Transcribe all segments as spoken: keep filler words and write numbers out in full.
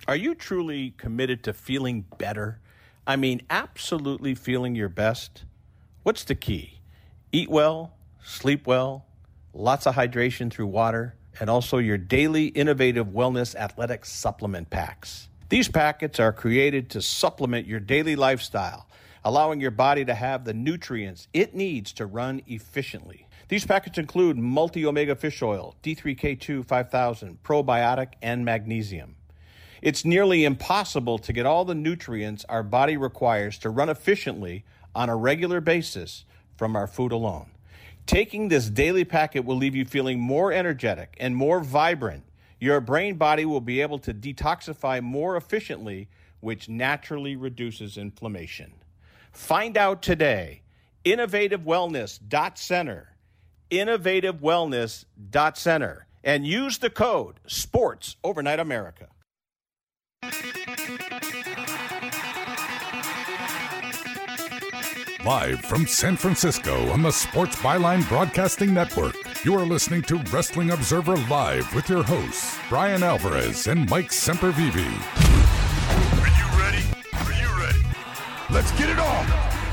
Are you truly committed to feeling better? I mean, absolutely feeling your best? What's the key? Eat well, sleep well, lots of hydration through water, and also your daily innovative wellness athletic supplement packs. These packets are created to supplement your daily lifestyle, allowing your body to have the nutrients it needs to run efficiently. These packets include multi-omega fish oil, D three K two five thousand, probiotic, and magnesium. It's nearly impossible to get all the nutrients our body requires to run efficiently on a regular basis from our food alone. Taking this daily packet will leave you feeling more energetic and more vibrant. Your brain body will be able to detoxify more efficiently, which naturally reduces inflammation. Find out today. innovative wellness dot center. innovative wellness dot center. And use the code SPORTS Overnight America. Live from San Francisco on the Sports Byline Broadcasting Network, you are listening to Wrestling Observer Live with your hosts, Brian Alvarez and Mike Sempervive. Are you ready? Are you ready? Let's get it on!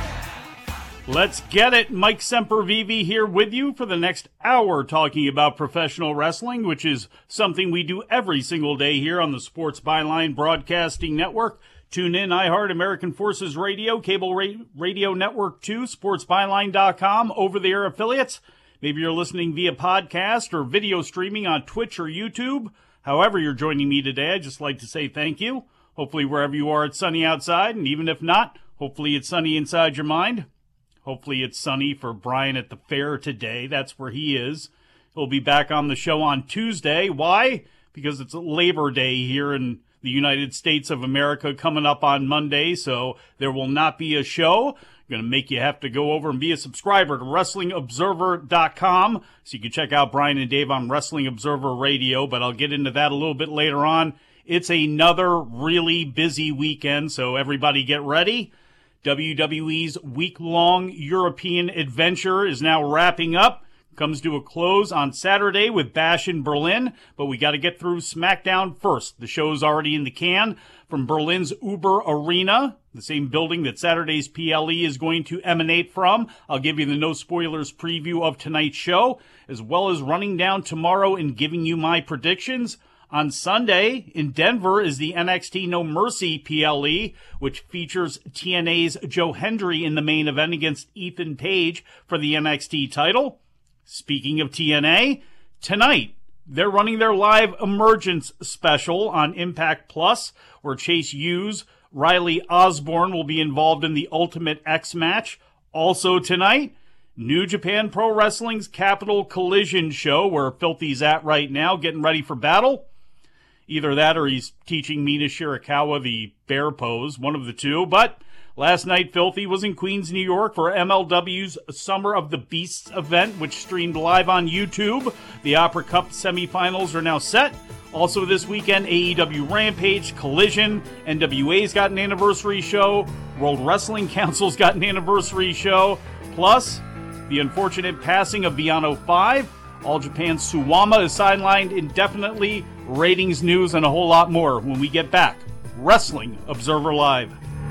Let's get it. Mike Sempervive here with you for the next hour talking about professional wrestling, which is something we do every single day here on the Sports Byline Broadcasting Network. Tune in, iHeart, American Forces Radio, Cable Ra- Radio Network two, sports byline dot com, over-the-air affiliates. Maybe you're listening via podcast or video streaming on Twitch or YouTube. However you're joining me today, I'd just like to say thank you. Hopefully wherever you are, it's sunny outside, and even if not, hopefully it's sunny inside your mind. Hopefully it's sunny for Brian at the fair today. That's where he is. He'll be back on the show on Tuesday. Why? Because it's Labor Day here in the United States of America coming up on Monday, so there will not be a show. I'm going to make you have to go over and be a subscriber to wrestling observer dot com so you can check out Brian and Dave on Wrestling Observer Radio, but I'll get into that a little bit later on. It's another really busy weekend, so everybody get ready. W W E's week-long European adventure is now wrapping up. Comes to a close on Saturday with Bash in Berlin, but we got to get through SmackDown first. The show's already in the can from Berlin's Uber Arena, the same building that Saturday's P L E is going to emanate from. I'll give you the no spoilers preview of tonight's show, as well as running down tomorrow and giving you my predictions. On Sunday, in Denver, is the N X T No Mercy P L E, which features T N A's Joe Hendry in the main event against Ethan Page for the N X T title. Speaking of T N A, tonight, they're running their live Emergence special on Impact Plus, where Chase Hughes, Riley Osborne will be involved in the Ultimate X match. Also tonight, New Japan Pro Wrestling's Capital Collision show, where Filthy's at right now, getting ready for battle. Either that or he's teaching Mina Shirakawa the bear pose, one of the two. But last night, Filthy was in Queens, New York for M L W's Summer of the Beasts event, which streamed live on YouTube. The Opera Cup semifinals are now set. Also this weekend, A E W Rampage, Collision, N W A's got an anniversary show, World Wrestling Council's got an anniversary show, plus the unfortunate passing of Viano five. All Japan's Suwama is sidelined indefinitely. Ratings news and a whole lot more when we get back. Wrestling Observer Live.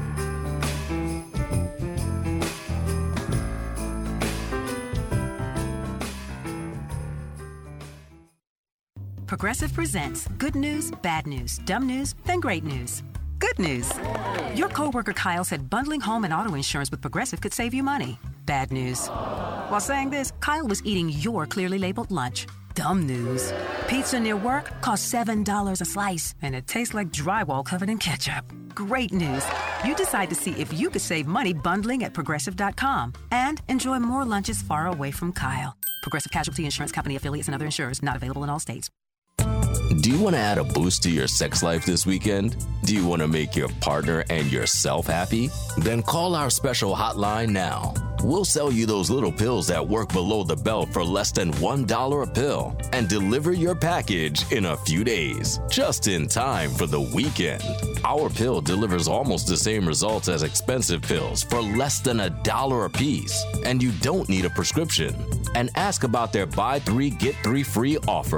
Progressive presents good news, bad news, dumb news, then great news. Good news. Your coworker Kyle said bundling home and auto insurance with Progressive could save you money. Bad news. While saying this, Kyle was eating your clearly labeled lunch. Dumb news. Pizza near work costs seven dollars a slice, and it tastes like drywall covered in ketchup. Great news. You decide to see if you could save money bundling at Progressive dot com and enjoy more lunches far away from Kyle. Progressive Casualty Insurance Company affiliates and other insurers not available in all states. Do you want to add a boost to your sex life this weekend? Do you want to make your partner and yourself happy? Then call our special hotline now. We'll sell you those little pills that work below the belt for less than one dollar a pill and deliver your package in a few days, just in time for the weekend. Our pill delivers almost the same results as expensive pills for less than a dollar a piece, and you don't need a prescription. And ask about their buy three, get three free offer.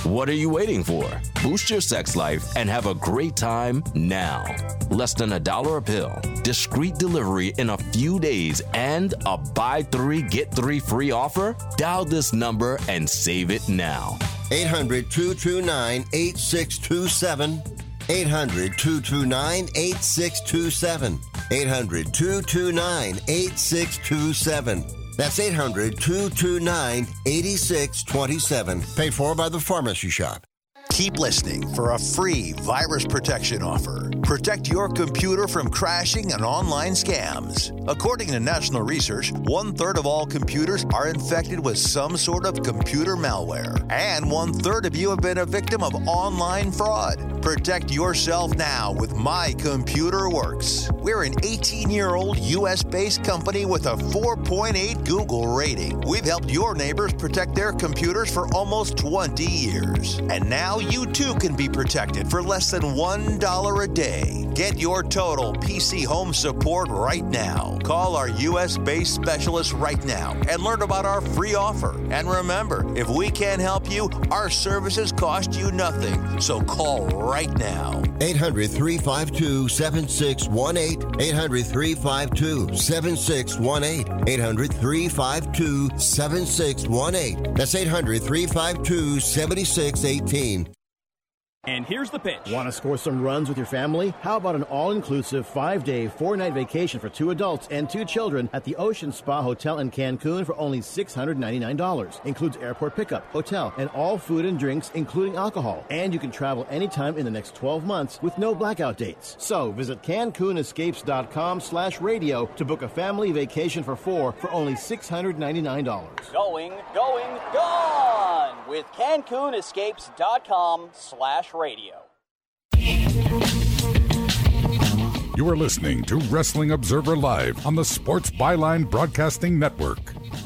What are you waiting for? Boost your sex life and have a great time now. Less than a dollar a pill, discreet delivery in a few days, and a buy three, get three free offer? Dial this number and save it now. eight hundred, two two nine, eight six two seven. eight hundred, two two nine, eight six two seven. eight hundred, two two nine, eight six two seven. That's eight hundred, two two nine, eight six two seven. Paid for by the Pharmacy Shop. Keep listening for a free virus protection offer. Protect your computer from crashing and online scams. According to national research, one-third of all computers are infected with some sort of computer malware. And one-third of you have been a victim of online fraud. Protect yourself now with My Computer Works. We're an eighteen-year-old U S-based company with a four point eight Google rating. We've helped your neighbors protect their computers for almost twenty years. And now you too can be protected for less than one dollar a day. Get your total P C home support right now. Call our U S-based specialist right now and learn about our free offer. And remember, if we can't help you, our services cost you nothing. So call right now. eight hundred, three five two, seven six one eight. eight hundred, three five two, seven six one eight. eight hundred, three five two, seven six one eight. That's eight hundred, three five two, seven six one eight. And here's the pitch. Want to score some runs with your family? How about an all-inclusive five-day, four-night vacation for two adults and two children at the Ocean Spa Hotel in Cancun for only six hundred ninety-nine dollars. Includes airport pickup, hotel, and all food and drinks, including alcohol. And you can travel anytime in the next twelve months with no blackout dates. So visit CancunEscapes.com slash radio to book a family vacation for four for only six hundred ninety-nine dollars. Going, going, gone with CancunEscapes.com slash radio. You are listening to Wrestling Observer Live on the Sports Byline Broadcasting Network.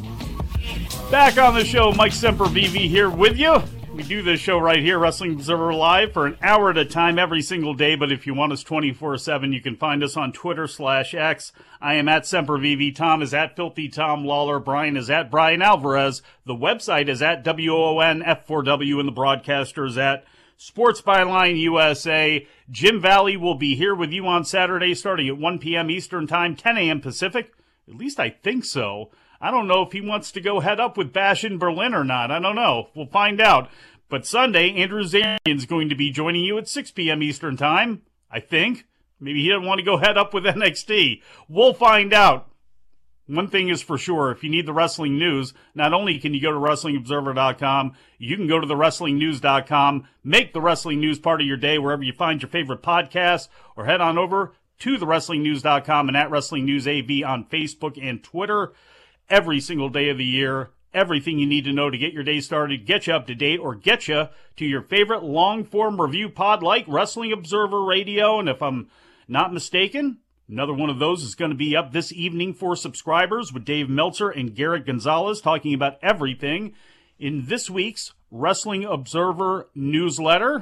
Back on the show, Mike Sempervive here with you. We do this show right here, Wrestling Observer Live, for an hour at a time every single day, but if you want us twenty-four seven, you can find us on Twitter slash X. I am at Sempervive. Tom is at Filthy Tom Lawler. Brian is at Brian Alvarez. The website is at W O N F four W, and the broadcaster is at Sports Byline U S A. Jim Valley will be here with you on Saturday starting at one p.m. Eastern Time, ten a.m. Pacific. At least I think so. I don't know if he wants to go head up with Bash in Berlin or not. I don't know. We'll find out. But Sunday, Andrew Zarian's going to be joining you at six p.m. Eastern Time, I think. Maybe he doesn't want to go head up with N X T. We'll find out. One thing is for sure, if you need the wrestling news, not only can you go to Wrestling Observer dot com, you can go to the Wrestling News dot com, make the Wrestling News part of your day wherever you find your favorite podcasts, or head on over to the Wrestling News dot com and at Wrestling News A V on Facebook and Twitter. Every single day of the year, everything you need to know to get your day started, get you up to date, or get you to your favorite long-form review pod like Wrestling Observer Radio. And if I'm not mistaken, another one of those is going to be up this evening for subscribers with Dave Meltzer and Garrett Gonzalez talking about everything in this week's Wrestling Observer newsletter.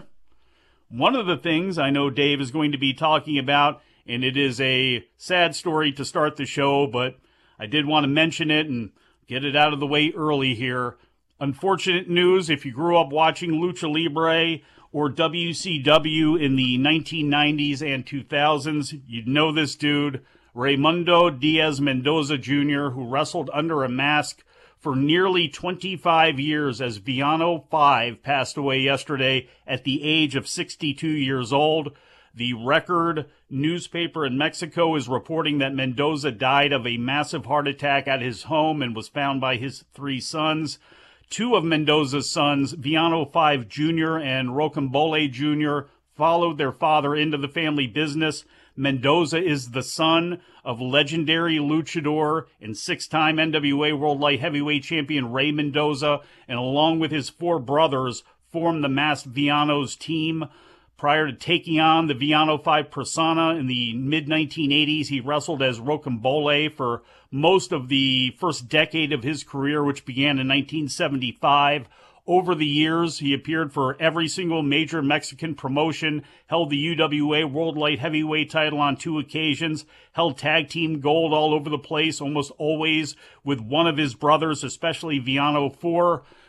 One of the things I know Dave is going to be talking about, and it is a sad story to start the show, but I did want to mention it and get it out of the way early here. Unfortunate news, if you grew up watching Lucha Libre or W C W in the nineteen nineties and two thousands, you'd know this dude, Raimundo Diaz Mendoza Junior, who wrestled under a mask for nearly twenty-five years as Villano five passed away yesterday at the age of sixty-two years old. The Record newspaper in Mexico is reporting that Mendoza died of a massive heart attack at his home and was found by his three sons. Two of Mendoza's sons, Villano five Junior and Rocambole Junior, followed their father into the family business. Mendoza is the son of legendary luchador and six-time N W A World Light Heavyweight Champion Rey Mendoza, and along with his four brothers, formed the masked Villanos team. Prior to taking on the Villano five persona in the mid nineteen eighties, he wrestled as Rocambole for most of the first decade of his career, which began in nineteen seventy-five. Over the years, he appeared for every single major Mexican promotion, held the U W A World Light Heavyweight title on two occasions, held tag team gold all over the place, almost always with one of his brothers, especially Villano four.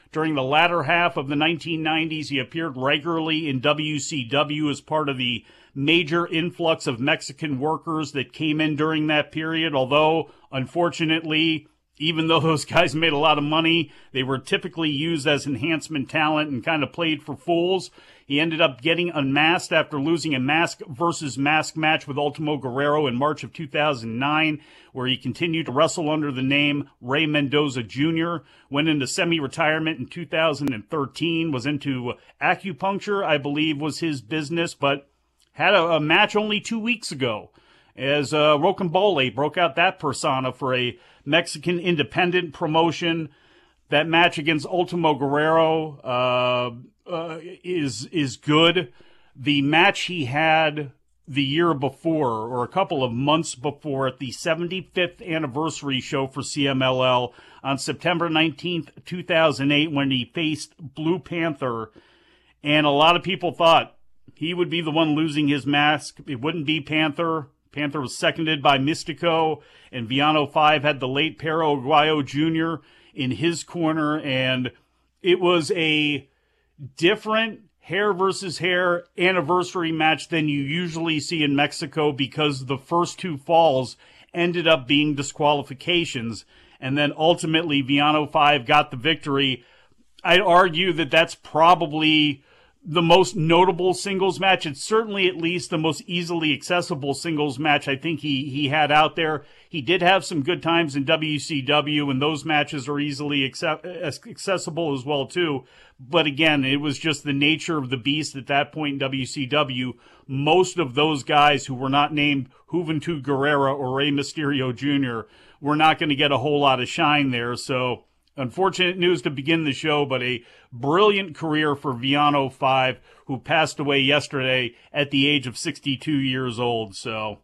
During the latter half of the nineteen nineties, he appeared regularly in W C W as part of the major influx of Mexican workers that came in during that period, although, unfortunately, even though those guys made a lot of money, they were typically used as enhancement talent and kind of played for fools. He ended up getting unmasked after losing a mask versus mask match with Ultimo Guerrero in March of two thousand nine, where he continued to wrestle under the name Rey Mendoza Junior Went into semi-retirement in two thousand thirteen, was into acupuncture, I believe was his business, but had a, a match only two weeks ago as uh, Rocambole broke out that persona for a Mexican independent promotion. That match against Ultimo Guerrero uh, uh, is is good. The match he had the year before, or a couple of months before, at the seventy-fifth anniversary show for C M L L on September nineteenth, two thousand eight, when he faced Blue Panther, and a lot of people thought he would be the one losing his mask. It wouldn't be Panther. Panther was seconded by Mystico, and Villano five had the late Perro Aguayo Junior in his corner, and it was a different hair versus hair anniversary match than you usually see in Mexico, because the first two falls ended up being disqualifications, and then ultimately Villano five got the victory. I'd argue that that's probably the most notable singles match. It's certainly at least the most easily accessible singles match I think he, he had out there. He did have some good times in W C W, and those matches are easily accept, accessible as well, too. But again, it was just the nature of the beast at that point in W C W. Most of those guys who were not named Juventud Guerrera or Rey Mysterio Junior were not going to get a whole lot of shine there, so unfortunate news to begin the show, but a brilliant career for Villano five, who passed away yesterday at the age of sixty-two years old. So,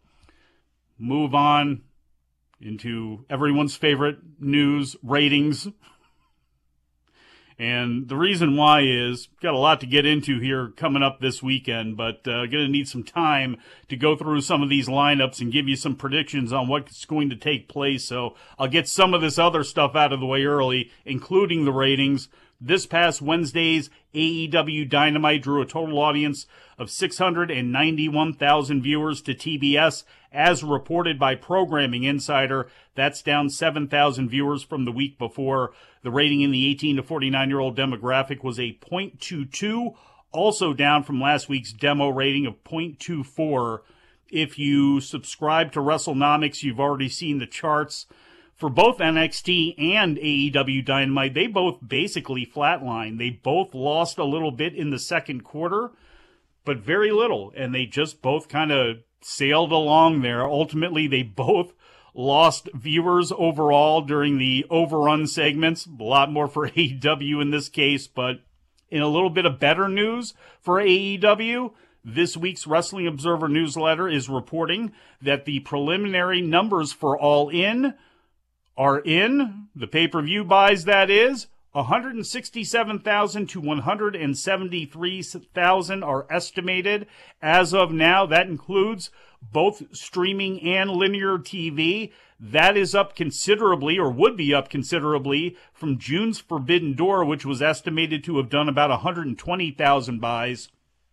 move on into everyone's favorite news, ratings. And the reason why is, got a lot to get into here coming up this weekend, but uh, going to need some time to go through some of these lineups and give you some predictions on what's going to take place. So I'll get some of this other stuff out of the way early, including the ratings. This past Wednesday's A E W Dynamite drew a total audience of six hundred ninety-one thousand viewers to T B S, as reported by Programming Insider. That's down seven thousand viewers from the week before. The rating in the eighteen to forty-nine-year-old demographic was a point two two, also down from last week's demo rating of point two four. If you subscribe to WrestleNomics, you've already seen the charts. For both N X T and A E W Dynamite, they both basically flatlined. They both lost a little bit in the second quarter, but very little, and they just both kind of sailed along there. Ultimately, they both lost viewers overall during the overrun segments. A lot more for A E W in this case, but in a little bit of better news for A E W, this week's Wrestling Observer newsletter is reporting that the preliminary numbers for All In are in. The pay-per-view buys, that is, one hundred sixty-seven thousand to one hundred seventy-three thousand are estimated as of now. That includes both streaming and linear T V. That is up considerably, or would be up considerably, from June's Forbidden Door, which was estimated to have done about one hundred twenty thousand buys.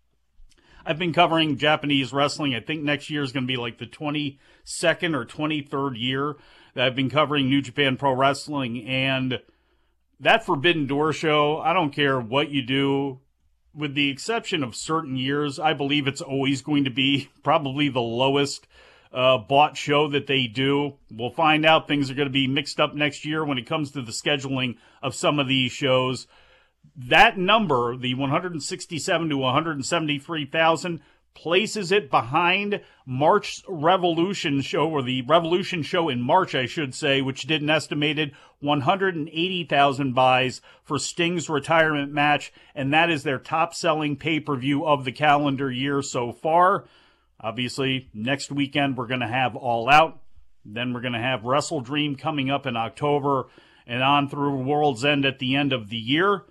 I've been covering Japanese wrestling. I think next year is going to be like the twenty-second or twenty-third year that I've been covering New Japan Pro Wrestling, and that Forbidden Door show, I don't care what you do, with the exception of certain years, I believe it's always going to be probably the lowest uh, bought show that they do. We'll find out. Things are going to be mixed up next year when it comes to the scheduling of some of these shows. That number, the one hundred sixty-seven to one hundred seventy-three thousand, places it behind March's Revolution show, or the Revolution show in March, I should say, which did an estimated one hundred eighty thousand buys for Sting's retirement match, and that is their top-selling pay-per-view of the calendar year so far. Obviously, next weekend we're going to have All Out, then we're going to have Wrestle Dream coming up in October, and on through World's End at the end of the year.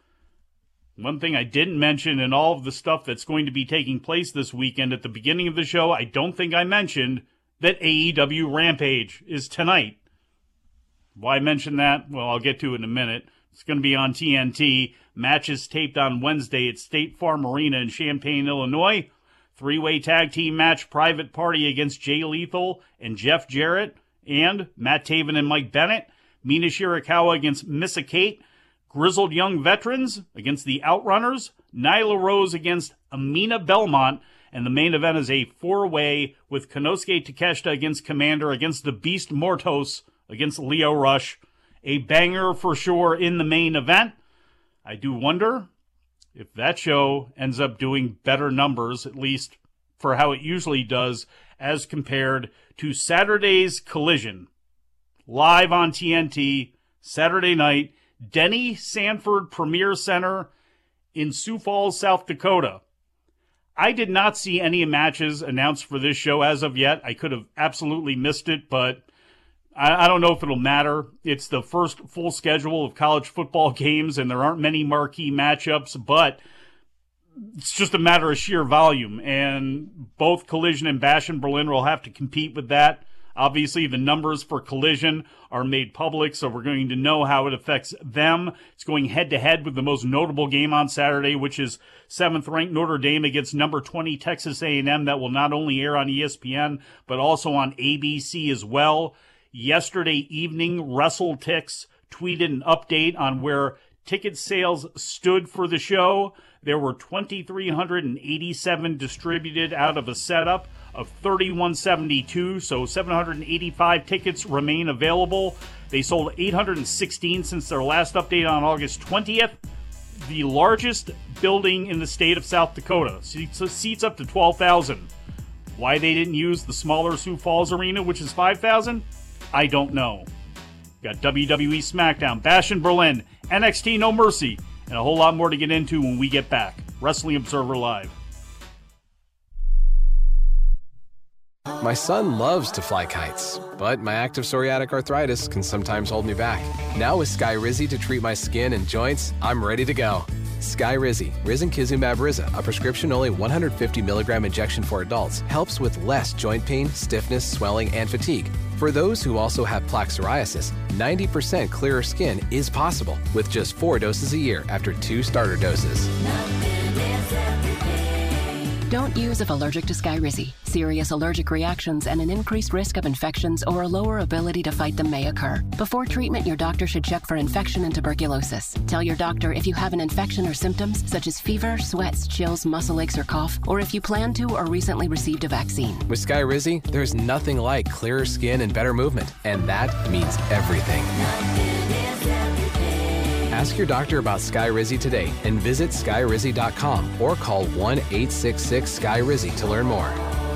One thing I didn't mention in all of the stuff that's going to be taking place this weekend at the beginning of the show, I don't think I mentioned that A E W Rampage is tonight. Why mention that? Well, I'll get to it in a minute. It's going to be on T N T. Matches taped on Wednesday at State Farm Arena in Champaign, Illinois. Three-way tag team match, Private Party against Jay Lethal and Jeff Jarrett, and Matt Taven and Mike Bennett. Mina Shirakawa against Missa Kate. Grizzled Young Veterans against the Outrunners. Nyla Rose against Amina Belmont. And the main event is a four-way with Konosuke Takeshita against Commander against the Beast Mortos against Leo Rush. A banger for sure in the main event. I do wonder if that show ends up doing better numbers, at least for how it usually does, as compared to Saturday's Collision. Live on T N T, Saturday night, Denny Sanford Premier Center in Sioux Falls, South Dakota. I did not see any matches announced for this show as of yet. I could have absolutely missed it, but I, I don't know if it'll matter. It's the first full schedule of college football games, and there aren't many marquee matchups, but it's just a matter of sheer volume, and both Collision and Bash in Berlin will have to compete with that. Obviously, the numbers for Collision are made public, so we're going to know how it affects them. It's going head-to-head with the most notable game on Saturday, which is seventh-ranked Notre Dame against number twenty Texas A and M. That will not only air on E S P N, but also on A B C as well. Yesterday evening, WrestleTix tweeted an update on where ticket sales stood for the show. There were two thousand three hundred eighty-seven distributed out of a setup of three thousand one hundred seventy-two, so seven hundred eighty-five tickets remain available. They sold eight hundred sixteen since their last update on August twentieth. The largest building in the state of South Dakota, seats, seats up to twelve thousand. Why they didn't use the smaller Sioux Falls Arena, which is five thousand, I don't know. Got W W E SmackDown, Bash in Berlin, N X T No Mercy, and a whole lot more to get into when we get back. Wrestling Observer Live. My son loves to fly kites, but my active psoriatic arthritis can sometimes hold me back. Now with Skyrizi to treat my skin and joints, I'm ready to go. Skyrizi, Risankizumab Riza, a prescription-only one hundred fifty milligram injection for adults, helps with less joint pain, stiffness, swelling, and fatigue. For those who also have plaque psoriasis, ninety percent clearer skin is possible with just four doses a year after two starter doses. Don't use if allergic to Skyrizi. Serious allergic reactions and an increased risk of infections or a lower ability to fight them may occur. Before treatment, your doctor should check for infection and tuberculosis. Tell your doctor if you have an infection or symptoms such as fever, sweats, chills, muscle aches, or cough, or if you plan to or recently received a vaccine. With Skyrizi, there's nothing like clearer skin and better movement, and that means everything. Ask your doctor about Skyrizi today and visit Skyrizi dot com or call one eight six six Sky Rizzy to learn more.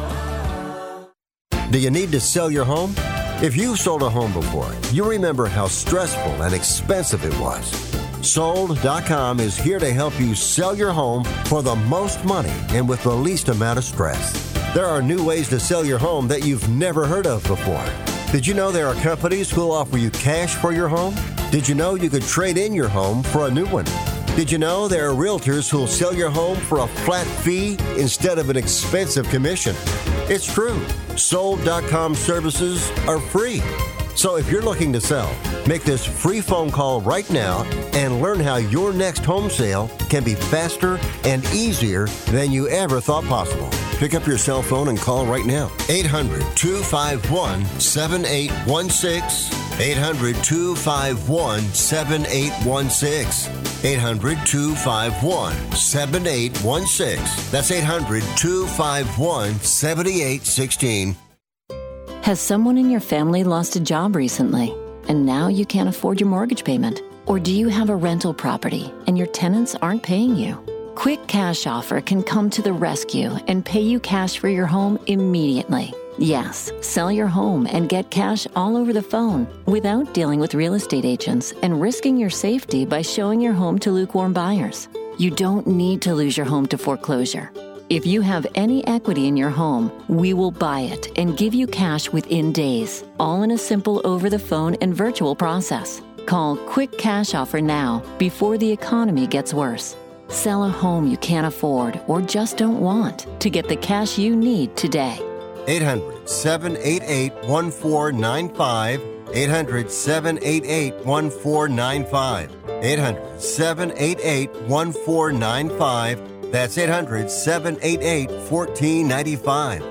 Do you need to sell your home? If you've sold a home before, you remember how stressful and expensive it was. Sold dot com is here to help you sell your home for the most money and with the least amount of stress. There are new ways to sell your home that you've never heard of before. Did you know there are companies who'll offer you cash for your home? Did you know you could trade in your home for a new one? Did you know there are realtors who'll sell your home for a flat fee instead of an expensive commission? It's true. Sold dot com services are free. So if you're looking to sell, make this free phone call right now and learn how your next home sale can be faster and easier than you ever thought possible. Pick up your cell phone and call right now. eight hundred two five one seven eight one six. eight hundred two five one seven eight one six. eight hundred two five one seven eight one six. That's eight hundred two five one seven eight one six. Has someone in your family lost a job recently and now you can't afford your mortgage payment? Or do you have a rental property and your tenants aren't paying you? Quick Cash Offer can come to the rescue and pay you cash for your home immediately. Yes, sell your home and get cash all over the phone without dealing with real estate agents and risking your safety by showing your home to lukewarm buyers. You don't need to lose your home to foreclosure. If you have any equity in your home, we will buy it and give you cash within days, all in a simple over-the-phone and virtual process. Call Quick Cash Offer now before the economy gets worse. Sell a home you can't afford or just don't want to get the cash you need today. eight hundred, seven eight eight, one four nine five. eight hundred, seven eight eight, one four nine five. eight hundred, seven eight eight, one four nine five. That's eight hundred, seven eight eight, one four nine five.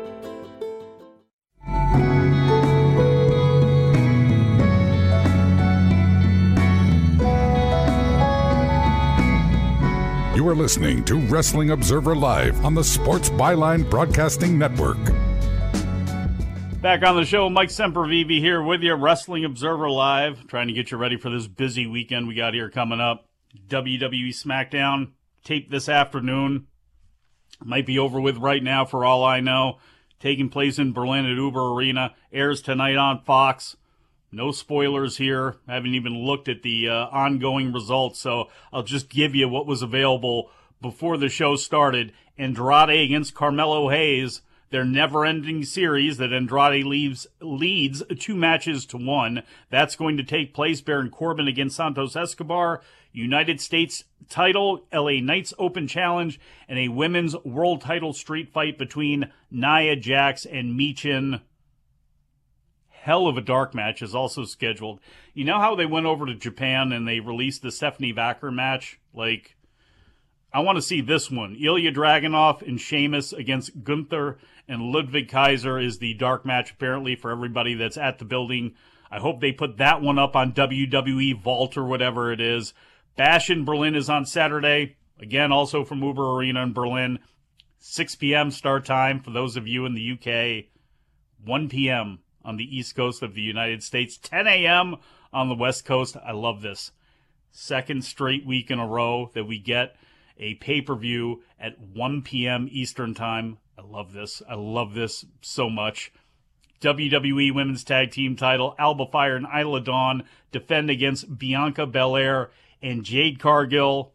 You are listening to Wrestling Observer Live on the Sports Byline Broadcasting Network. Back on the show, Mike Sempervive here with you, Wrestling Observer Live, trying to get you ready for this busy weekend we got here coming up. W W E SmackDown, taped this afternoon. Might be over with right now for all I know. Taking place in Berlin at Uber Arena. Airs tonight on Fox. No spoilers here. I haven't even looked at the uh, ongoing results, so I'll just give you what was available before the show started. Andrade against Carmelo Hayes, their never-ending series that Andrade leaves, leads two matches to one. That's going to take place. Baron Corbin against Santos Escobar. United States title, L A Knights Open Challenge, and a women's world title street fight between Nia Jax and Michin. Hell of a dark match is also scheduled. You know how they went over to Japan and they released the Stephanie Vacker match? Like, I want to see this one. Ilya Dragunov and Sheamus against Gunther and Ludwig Kaiser is the dark match, apparently, for everybody that's at the building. I hope they put that one up on W W E Vault or whatever it is. Bash in Berlin is on Saturday. Again, also from Uber Arena in Berlin. six p.m. start time for those of you in the U K. one p.m. on the East Coast of the United States. ten a.m. on the West Coast. I love this. Second straight week in a row that we get a pay-per-view at one p.m. Eastern Time. I love this. I love this so much. W W E Women's Tag Team title. Alba Fire and Isla Dawn defend against Bianca Belair and Jade Cargill.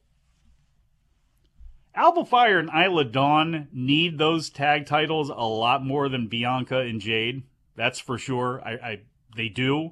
Alba Fire and Isla Dawn need those tag titles a lot more than Bianca and Jade. That's for sure. I, I they do.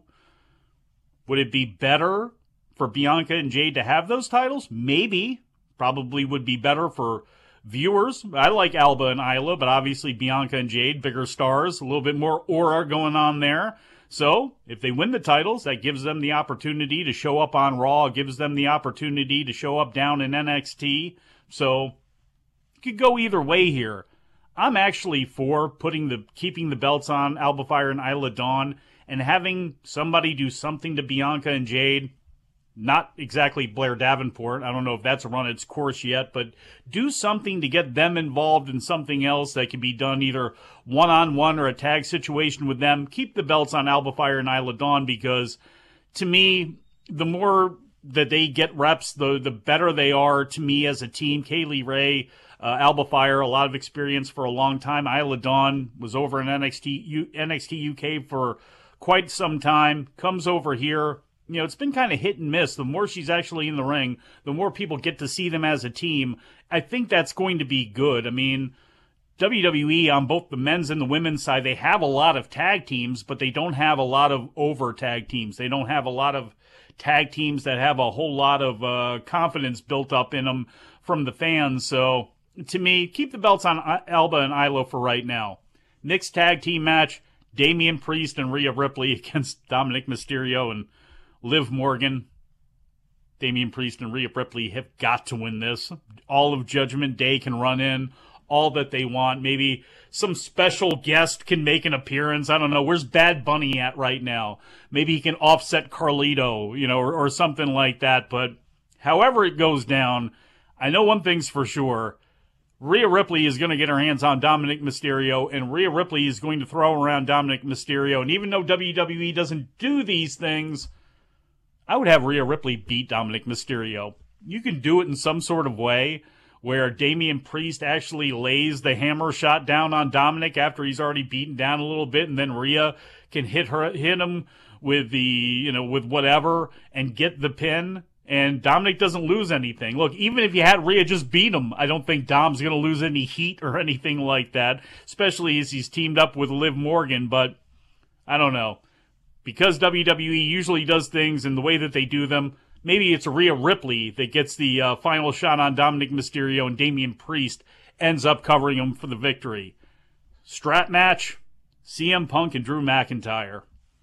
Would it be better for Bianca and Jade to have those titles? Maybe. Probably would be better for viewers. I like Alba and Isla, but obviously Bianca and Jade, bigger stars, a little bit more aura going on there. So, if they win the titles, that gives them the opportunity to show up on Raw, gives them the opportunity to show up down in N X T. So, it could go either way here. I'm actually for putting the keeping the belts on Alba Fire and Isla Dawn and having somebody do something to Bianca and Jade. Not exactly Blair Davenport. I don't know if that's run its course yet, but do something to get them involved in something else that can be done either one-on-one or a tag situation with them. Keep the belts on Alba Fire and Isla Dawn because, to me, the more that they get reps, the the better they are to me as a team. Kaylee Ray, uh, Alba Fire, a lot of experience for a long time. Isla Dawn was over in N X T, U, N X T U K for quite some time. Comes over here. You know, it's been kind of hit and miss. The more she's actually in the ring, the more people get to see them as a team. I think that's going to be good. I mean, W W E on both the men's and the women's side, they have a lot of tag teams, but they don't have a lot of over tag teams. They don't have a lot of tag teams that have a whole lot of uh, confidence built up in them from the fans. So, to me, keep the belts on Alba and Isla for right now. Next tag team match, Damian Priest and Rhea Ripley against Dominic Mysterio and Liv Morgan. Damian Priest and Rhea Ripley have got to win this. All of Judgment Day can run in. All that they want. Maybe some special guest can make an appearance. I don't know. Where's Bad Bunny at right now? Maybe he can offset Carlito, you know, or, or something like that. But however it goes down, I know one thing's for sure. Rhea Ripley is going to get her hands on Dominic Mysterio, and Rhea Ripley is going to throw around Dominic Mysterio. And even though W W E doesn't do these things, I would have Rhea Ripley beat Dominic Mysterio. You can do it in some sort of way where Damian Priest actually lays the hammer shot down on Dominic after he's already beaten down a little bit, and then Rhea can hit her, hit him with the, you know, with whatever and get the pin, and Dominic doesn't lose anything. Look, even if you had Rhea just beat him, I don't think Dom's going to lose any heat or anything like that, especially as he's teamed up with Liv Morgan, but I don't know. Because W W E usually does things in the way that they do them, maybe it's Rhea Ripley that gets the uh, final shot on Dominic Mysterio and Damian Priest ends up covering him for the victory. Strap match, C M Punk and Drew McIntyre.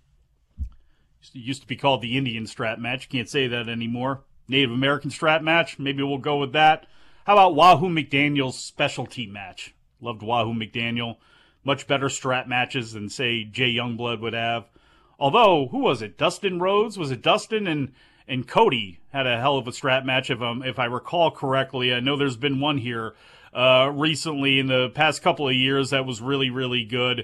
It used to be called the Indian strap match. Can't say that anymore. Native American strap match, maybe we'll go with that. How about Wahoo McDaniel's specialty match? Loved Wahoo McDaniel. Much better strap matches than, say, Jay Youngblood would have. Although, who was it? Dustin Rhodes? Was it Dustin and, and Cody had a hell of a strap match, if, um, if I recall correctly. I know there's been one here uh, recently in the past couple of years that was really, really good.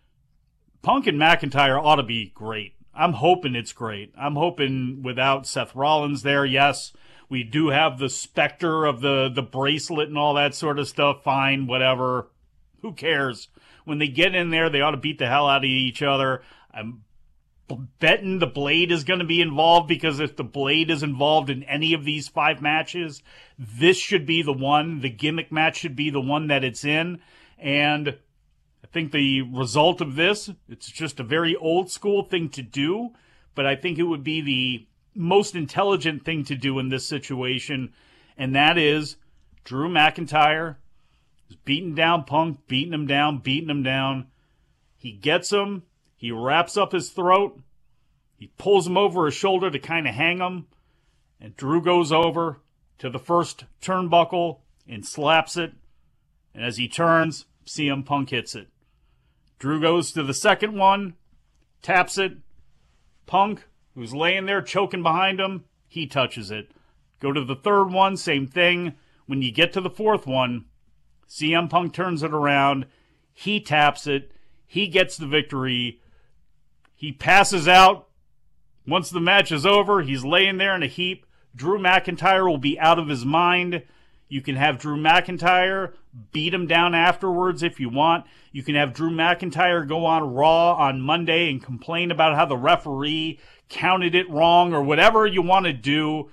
Punk and McIntyre ought to be great. I'm hoping it's great. I'm hoping without Seth Rollins there, yes, we do have the specter of the, the bracelet and all that sort of stuff. Fine, whatever. Who cares? When they get in there, they ought to beat the hell out of each other. I'm betting the Blade is going to be involved, because if the Blade is involved in any of these five matches, this should be the one. The gimmick match should be the one that it's in. And I think the result of this, it's just a very old school thing to do, but I think it would be the most intelligent thing to do in this situation, and that is Drew McIntyre is beating down Punk, beating him down, beating him down. He gets him, he wraps up his throat, he pulls him over his shoulder to kind of hang him, and Drew goes over to the first turnbuckle and slaps it, and as he turns, C M Punk hits it. Drew goes to the second one, taps it. Punk, who's laying there choking behind him, he touches it. Go to the third one, same thing. When you get to the fourth one, C M Punk turns it around. He taps it. He gets the victory. He passes out. Once the match is over, he's laying there in a heap. Drew McIntyre will be out of his mind. You can have Drew McIntyre beat him down afterwards if you want. You can have Drew McIntyre go on Raw on Monday and complain about how the referee counted it wrong or whatever you want to do.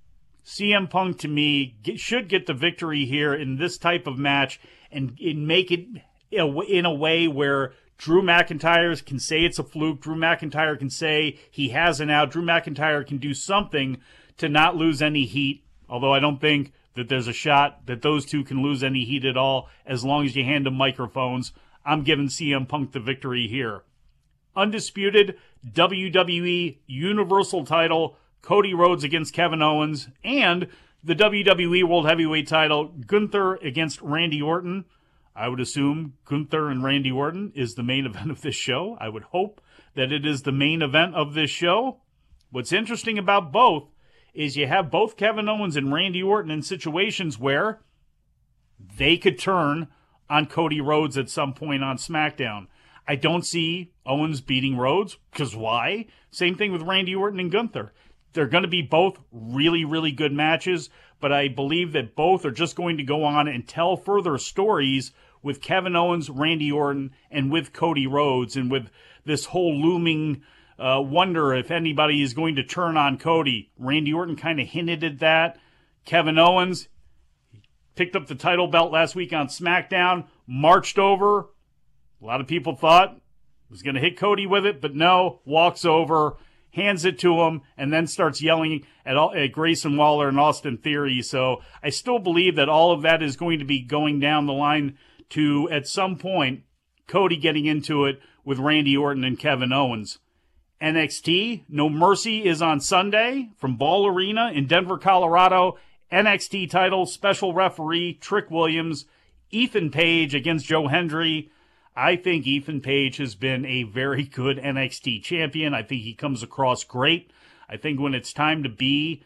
C M Punk, to me, get, should get the victory here in this type of match and, and make it in a way where Drew McIntyre can say it's a fluke. Drew McIntyre can say he has an out. Drew McIntyre can do something to not lose any heat, although I don't think that there's a shot that those two can lose any heat at all as long as you hand them microphones. I'm giving C M Punk the victory here. Undisputed W W E Universal title, Cody Rhodes against Kevin Owens, and the W W E World Heavyweight title, Gunther against Randy Orton. I would assume Gunther and Randy Orton is the main event of this show. I would hope that it is the main event of this show. What's interesting about both is you have both Kevin Owens and Randy Orton in situations where they could turn on Cody Rhodes at some point on SmackDown. I don't see Owens beating Rhodes, because why? Same thing with Randy Orton and Gunther. They're going to be both really, really good matches, but I believe that both are just going to go on and tell further stories with Kevin Owens, Randy Orton, and with Cody Rhodes, and with this whole looming Uh, wonder if anybody is going to turn on Cody. Randy Orton kind of hinted at that. Kevin Owens picked up the title belt last week on SmackDown, marched over. A lot of people thought he was going to hit Cody with it, but no, walks over, hands it to him, and then starts yelling at, all, at Grayson Waller and Austin Theory. So I still believe that all of that is going to be going down the line to, at some point, Cody getting into it with Randy Orton and Kevin Owens. N X T, No Mercy is on Sunday from Ball Arena in Denver, Colorado. N X T title, special referee, Trick Williams. Ethan Page against Joe Hendry. I think Ethan Page has been a very good N X T champion. I think he comes across great. I think when it's time to be,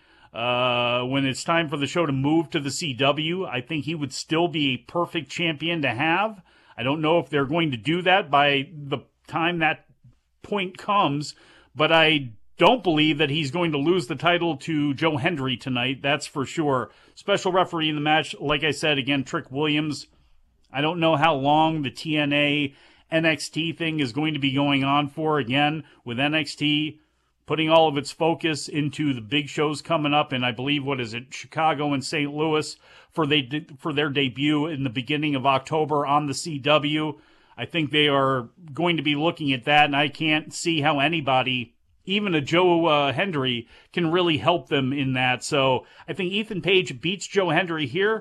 uh, when it's time for the show to move to the C W, I think he would still be a perfect champion to have. I don't know if they're going to do that by the time that point comes, but I don't believe that he's going to lose the title to Joe Hendry tonight. That's for sure. Special referee in the match, like I said, again, Trick Williams. I don't know how long the T N A N X T thing is going to be going on for. Again, with N X T putting all of its focus into the big shows coming up, and I believe, what is it, Chicago and Saint Louis for they for their debut in the beginning of October on the C W. I think they are going to be looking at that, and I can't see how anybody, even a Joe uh, Hendry, can really help them in that. So I think Ethan Page beats Joe Hendry here,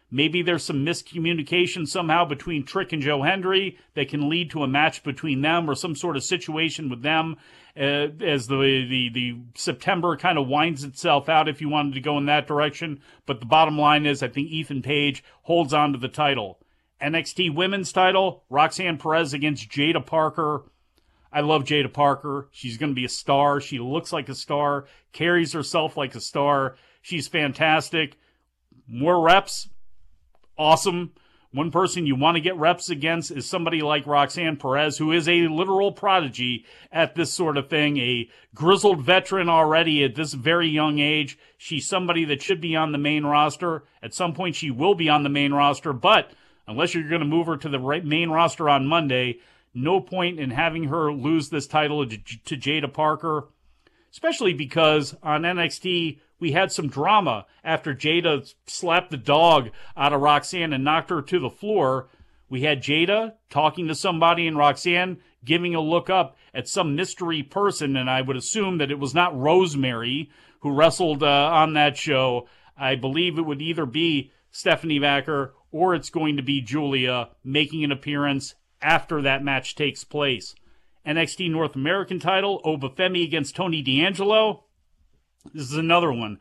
Maybe there's some miscommunication somehow between Trick and Joe Hendry that can lead to a match between them or some sort of situation with them uh, as the, the, the September kind of winds itself out, if you wanted to go in that direction. But the bottom line is I think Ethan Page holds on to the title. N X T Women's title, Roxanne Perez against Jada Parker. I love Jada Parker. She's going to be a star. She looks like a star, carries herself like a star. She's fantastic. More reps. Awesome. One person you want to get reps against is somebody like Roxanne Perez, who is a literal prodigy at this sort of thing, a grizzled veteran already at this very young age. She's somebody that should be on the main roster. At some point, she will be on the main roster, but unless you're going to move her to the main roster on Monday, no point in having her lose this title to, to Jada Parker, especially because on N X T, we had some drama after Jada slapped the dog out of Roxanne and knocked her to the floor. We had Jada talking to somebody and Roxanne giving a look up at some mystery person, and I would assume that it was not Rosemary who wrestled uh, on that show. I believe it would either be Stephanie Vacker or it's going to be Julia making an appearance after that match takes place. N X T North American title, Obafemi against Tony D'Angelo. This is another one.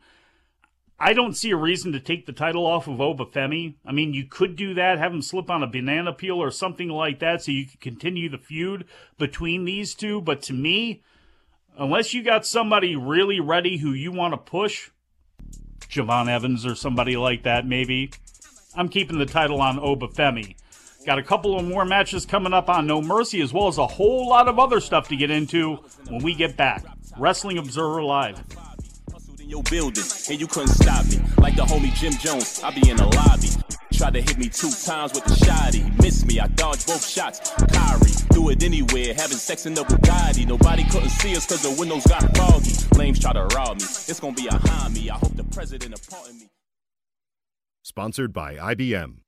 I don't see a reason to take the title off of Obafemi. I mean, you could do that, have him slip on a banana peel or something like that so you could continue the feud between these two. But to me, unless you got somebody really ready who you want to push, Javon Evans or somebody like that maybe, I'm keeping the title on Obafemi. Got a couple of more matches coming up on No Mercy, as well as a whole lot of other stuff to get into when we get back. Wrestling Observer Live. Your building, and you couldn't stop me. Like the homie Jim Jones, I be in the lobby. Tried to hit me two times with the shotty. Missed me, I dodged both shots. Kyrie, do it anywhere, having sex in the Bugatti. Nobody couldn't see us cause the windows got foggy. Flames try to rob me, it's gonna be behind me. I hope the president pardon me. Sponsored by I B M.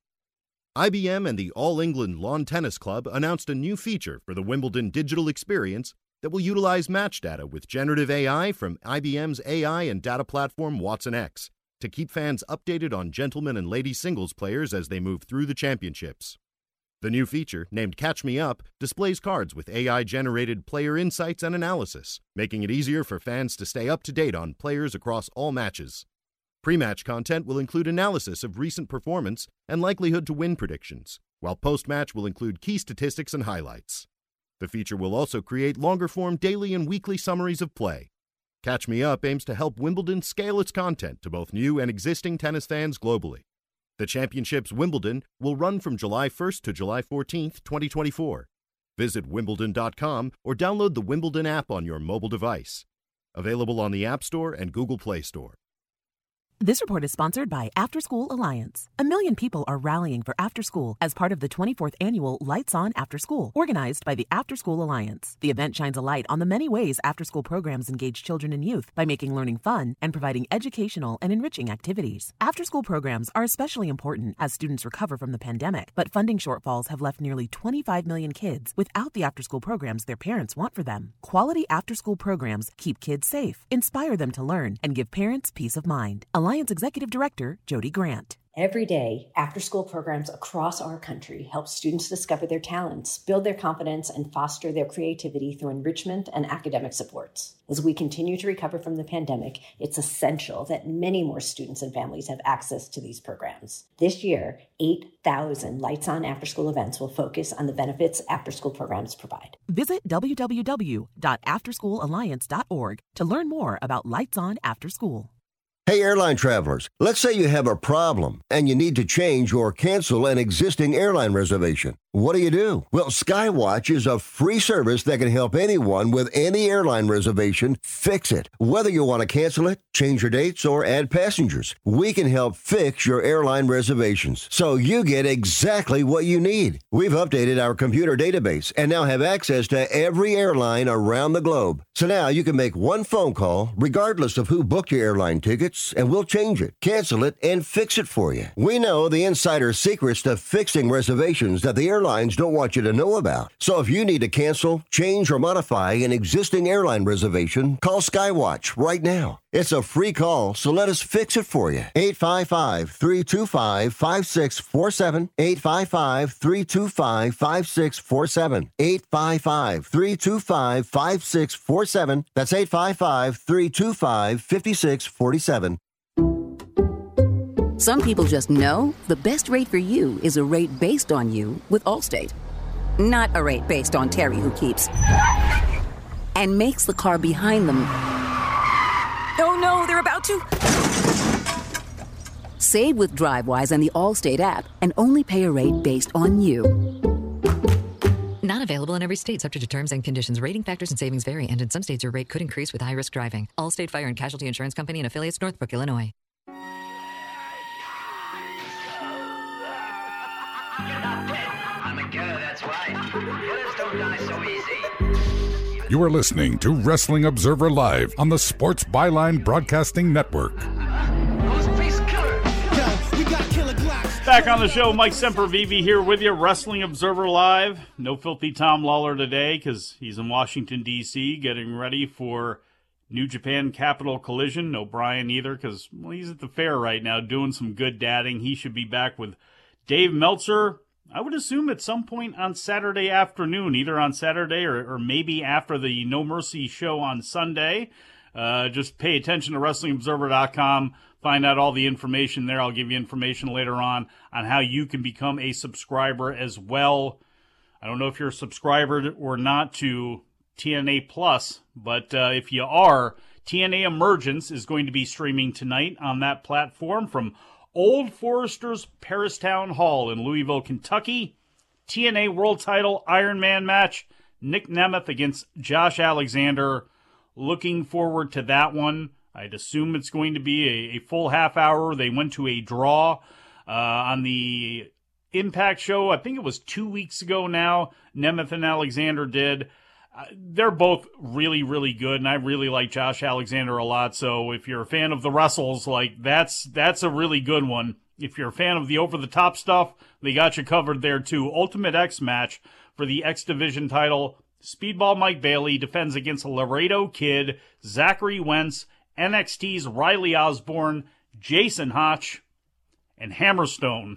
I B M and the All England Lawn Tennis Club announced a new feature for the Wimbledon digital experience that will utilize match data with generative A I from I B M's A I and data platform Watson X to keep fans updated on gentlemen and ladies singles players as they move through the championships. The new feature, named Catch Me Up, displays cards with A I-generated player insights and analysis, making it easier for fans to stay up to date on players across all matches. Pre-match content will include analysis of recent performance and likelihood to win predictions, while post-match will include key statistics and highlights. The feature will also create longer-form daily and weekly summaries of play. Catch Me Up aims to help Wimbledon scale its content to both new and existing tennis fans globally. The Championships Wimbledon will run from July first to July fourteenth, twenty twenty-four. Visit Wimbledon dot com or download the Wimbledon app on your mobile device. Available on the App Store and Google Play Store. This report is sponsored by After School Alliance. A million people are rallying for after school as part of the twenty-fourth annual Lights On After School, organized by the After School Alliance. The event shines a light on the many ways after-school programs engage children and youth by making learning fun and providing educational and enriching activities. After-school programs are especially important as students recover from the pandemic, but funding shortfalls have left nearly twenty-five million kids without the after-school programs their parents want for them. Quality after-school programs keep kids safe, inspire them to learn, and give parents peace of mind. Alliance Executive Director Jody Grant. Every day, after-school programs across our country help students discover their talents, build their confidence, and foster their creativity through enrichment and academic supports. As we continue to recover from the pandemic, it's essential that many more students and families have access to these programs. This year, eight thousand Lights On after-school events will focus on the benefits after-school programs provide. Visit w w w dot after school alliance dot org to learn more about Lights On After School. Hey, airline travelers, let's say you have a problem and you need to change or cancel an existing airline reservation. What do you do? Well, Skywatch is a free service that can help anyone with any airline reservation fix it. Whether you want to cancel it, change your dates, or add passengers, we can help fix your airline reservations so you get exactly what you need. We've updated our computer database and now have access to every airline around the globe. So now you can make one phone call regardless of who booked your airline tickets, and we'll change it, cancel it, and fix it for you. We know the insider secrets to fixing reservations that the airline airlines don't want you to know about. So if you need to cancel, change, or modify an existing airline reservation, call Skywatch right now. It's a free call, so let us fix it for you. eight five five, three two five, five six four seven. eight five five, three two five, five six four seven. eight five five, three two five, five six four seven. That's eight five five, three two five, five six four seven. Some people just know the best rate for you is a rate based on you with Allstate. Not a rate based on Terry who keeps and makes the car behind them. Oh no, they're about to. Save with DriveWise and the Allstate app and only pay a rate based on you. Not available in every state, subject to terms and conditions. Rating factors and savings vary, and in some states your rate could increase with high-risk driving. Allstate Fire and Casualty Insurance Company and affiliates, Northbrook, Illinois. I'm a killer, that's right. Killers don't die so easy. You are listening to Wrestling Observer Live on the Sports Byline Broadcasting Network. Back on the show, Mike Sempervive here with you, Wrestling Observer Live. No filthy Tom Lawler today because he's in Washington, D C, getting ready for New Japan Capital Collision. No Brian either because well, he's at the fair right now doing some good dadding. He should be back with Dave Meltzer, I would assume at some point on Saturday afternoon, either on Saturday or, or maybe after the No Mercy show on Sunday. Uh, just pay attention to Wrestling Observer dot com. Find out all the information there. I'll give you information later on on how you can become a subscriber as well. I don't know if you're a subscriber or not to T N A Plus, but uh, if you are, T N A Emergence is going to be streaming tonight on that platform from Old Forester's Paristown Hall in Louisville, Kentucky. T N A World Title Iron Man match. Nick Nemeth against Josh Alexander. Looking forward to that one. I'd assume it's going to be a, a full half hour. They went to a draw uh, on the Impact show. I think it was two weeks ago now. Nemeth and Alexander did. Uh, they're both really, really good, and I really like Josh Alexander a lot. So if you're a fan of the wrestles, like that's that's a really good one. If you're a fan of the over-the-top stuff, they got you covered there too. Ultimate X match for the X Division title. Speedball Mike Bailey defends against Laredo Kid, Zachary Wentz, N X T's Riley Osborne, Jason Hotch, and Hammerstone.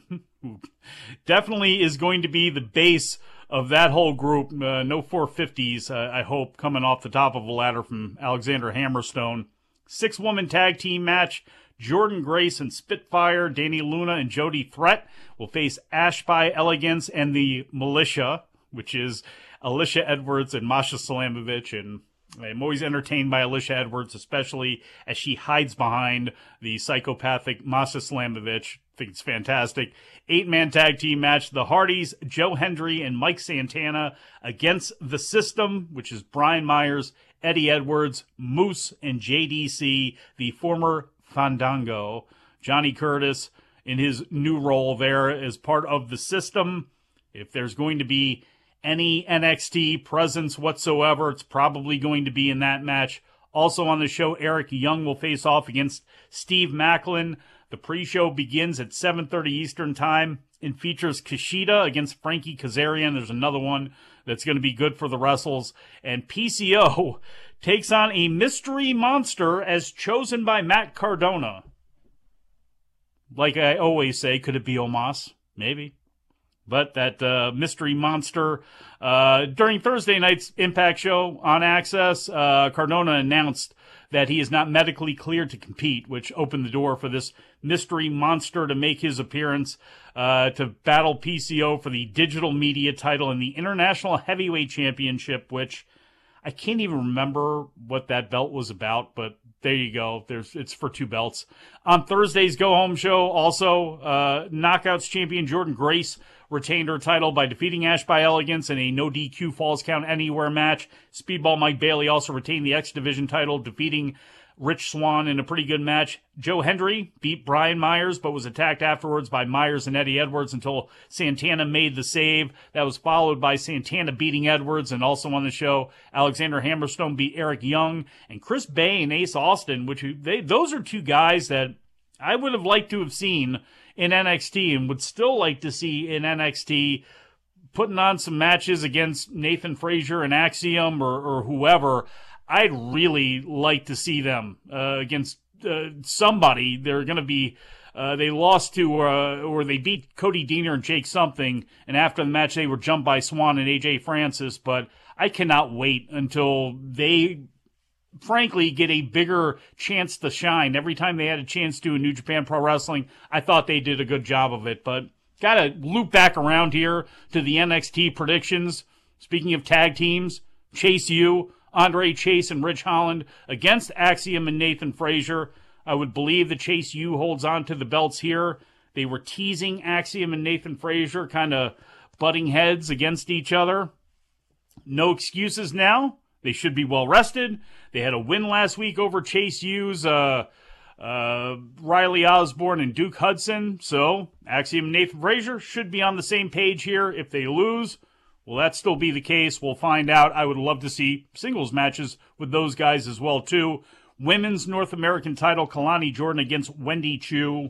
Definitely is going to be the base of that whole group. Uh, no four fifties, uh, I hope, coming off the top of a ladder from Alexander Hammerstone. Six-woman tag team match. Jordan Grace and Spitfire, Danny Luna and Jody Threat will face Ashby Elegance and the Militia, which is Alicia Edwards and Masha Slamovich. And I'm always entertained by Alicia Edwards, especially as she hides behind the psychopathic Masha Slamovich. I think it's fantastic. Eight-man tag team match. The Hardys, Joe Hendry and Mike Santana against The System, which is Brian Myers, Eddie Edwards, Moose, and J D C, the former Fandango. Johnny Curtis in his new role there as part of The System. If there's going to be any N X T presence whatsoever, it's probably going to be in that match. Also on the show, Eric Young will face off against Steve Macklin. The pre-show begins at seven thirty Eastern Time and features Kushida against Frankie Kazarian. There's another one that's going to be good for the wrestles. And P C O takes on a mystery monster as chosen by Matt Cardona. Like I always say, could it be Omos? Maybe. But that uh, mystery monster, uh, during Thursday night's Impact show on Access, uh, Cardona announced that he is not medically cleared to compete, which opened the door for this mystery monster to make his appearance uh, to battle P C O for the digital media title and the International Heavyweight Championship, which I can't even remember what that belt was about, but there you go. There's it's for two belts. On Thursday's Go Home show, also, uh, Knockouts champion Jordan Grace retained her title by defeating Ashby Elegance in a no D Q Falls Count Anywhere match. Speedball Mike Bailey also retained the X Division title, defeating Rich Swann in a pretty good match. Joe Hendry beat Brian Myers, but was attacked afterwards by Myers and Eddie Edwards until Santana made the save. That was followed by Santana beating Edwards, and also on the show, Alexander Hammerstone beat Eric Young, and Chris Bay and Ace Austin, which they those are two guys that I would have liked to have seen in N X T and would still like to see in N X T putting on some matches against Nathan Frazier and Axiom or, or whoever, I'd really like to see them uh, against uh, somebody. They're going to be, uh, they lost to, uh, or they beat Cody Deaner and Jake something, and after the match they were jumped by Swan and A J Francis, but I cannot wait until they, frankly, get a bigger chance to shine. Every time they had a chance to in New Japan Pro Wrestling, I thought they did a good job of it, but got to loop back around here to the N X T predictions. Speaking of tag teams, Chase U, Andre Chase and Rich Holland against Axiom and Nathan Frazier. I would believe that Chase U holds on to the belts here. They were teasing Axiom and Nathan Frazier, kind of butting heads against each other. No excuses now. They should be well rested. They had a win last week over Chase U's uh, uh, Riley Osborne and Duke Hudson. So Axiom and Nathan Frazier should be on the same page here. If they lose, will that still be the case? We'll find out. I would love to see singles matches with those guys as well, too. Women's North American title, Kalani Jordan against Wendy Chu.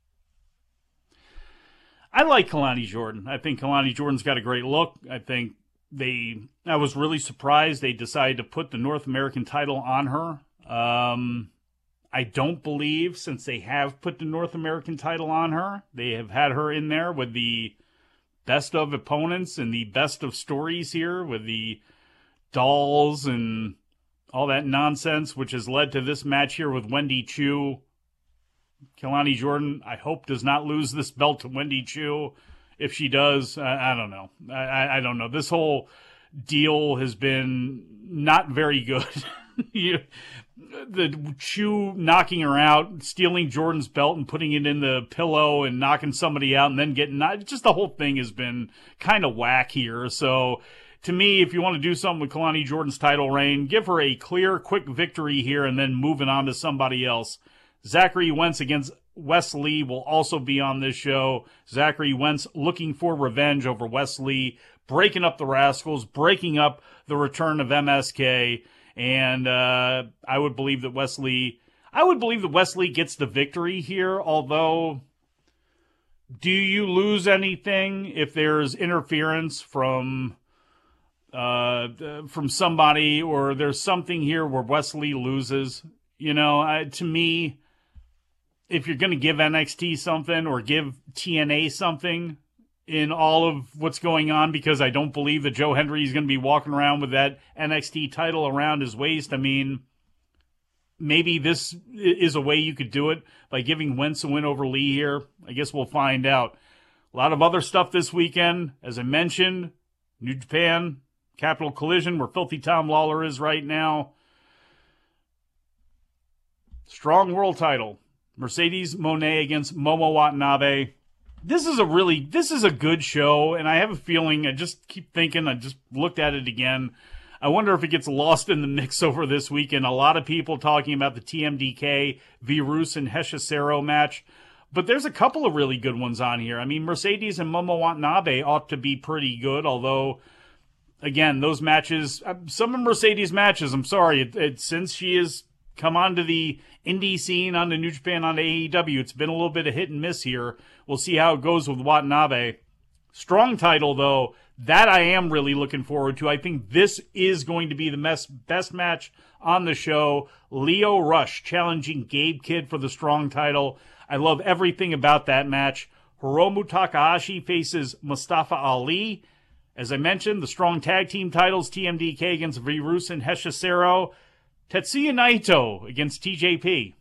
I like Kalani Jordan. I think Kalani Jordan's got a great look. I think they, I was really surprised they decided to put the North American title on her. Um, I don't believe, since they have put the North American title on her, they have had her in there with the best of opponents and the best of stories here with the dolls and all that nonsense, which has led to this match here with Wendy Chu. Kalani Jordan, I hope, does not lose this belt to Wendy Chu. If she does, I, I don't know. I, I, I don't know. This whole deal has been not very good. you, the Chu knocking her out, stealing Jordan's belt and putting it in the pillow and knocking somebody out and then getting knocked. Just the whole thing has been kind of whack here. So to me, if you want to do something with Kalani Jordan's title reign, give her a clear, quick victory here and then moving on to somebody else. Zachary Wentz against Wes Lee will also be on this show. Zachary Wentz looking for revenge over Wes Lee, breaking up the Rascals, breaking up the return of M S K. And uh, I would believe that Wes Lee, I would believe that Wes Lee gets the victory here, although do you lose anything if there's interference from uh, from somebody, or there's something here where Wes Lee loses? You know, I, to me, if you're going to give N X T something or give T N A something in all of what's going on, because I don't believe that Joe Hendry is going to be walking around with that N X T title around his waist. I mean, maybe this is a way you could do it by giving Wentz a win over Lee here. I guess we'll find out. A lot of other stuff this weekend. As I mentioned, New Japan, Capital Collision, where Filthy Tom Lawler is right now. Strong World title. Mercedes Moné against Momo Watanabe. This is a really, this is a good show, and I have a feeling, I just keep thinking, I just looked at it again. I wonder if it gets lost in the mix over this weekend. A lot of people talking about the T M D K, Virus and Hechicero match, but there's a couple of really good ones on here. I mean, Mercedes and Momo Watanabe ought to be pretty good, although, again, those matches, some of Mercedes' matches, I'm sorry, it, it, since she has come onto the indie scene, on the New Japan, on the A E W, it's been a little bit of hit and miss here. We'll see how it goes with Watanabe. Strong title, though, that I am really looking forward to. I think this is going to be the best, best match on the show. Leo Rush challenging Gabe Kidd for the strong title. I love everything about that match. Hiromu Takahashi faces Mustafa Ali. As I mentioned, the strong tag team titles, T M D K against Virus and Hechicero. Tetsuya Naito against T J P.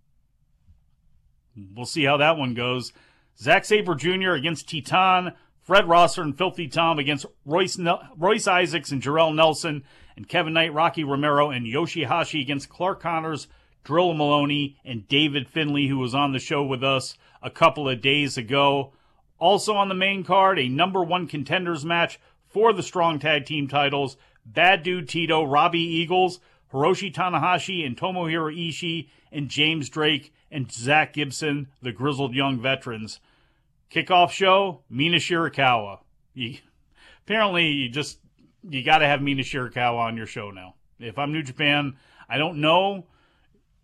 We'll see how that one goes. Zack Sabre Junior against Titan. Fred Rosser and Filthy Tom against Royce, Nel- Royce Isaacs and Jarrell Nelson. And Kevin Knight, Rocky Romero, and Yoshihashi against Clark Connors, Drill Maloney, and David Finley, who was on the show with us a couple of days ago. Also on the main card, a number one contenders match for the strong tag team titles. Bad Dude Tito, Robbie Eagles, Hiroshi Tanahashi and Tomohiro Ishii, and James Drake and Zach Gibson, the grizzled young veterans. Kickoff show, Mina Shirakawa. You, apparently, you just, you got to have Mina Shirakawa on your show now. If I'm New Japan, I don't know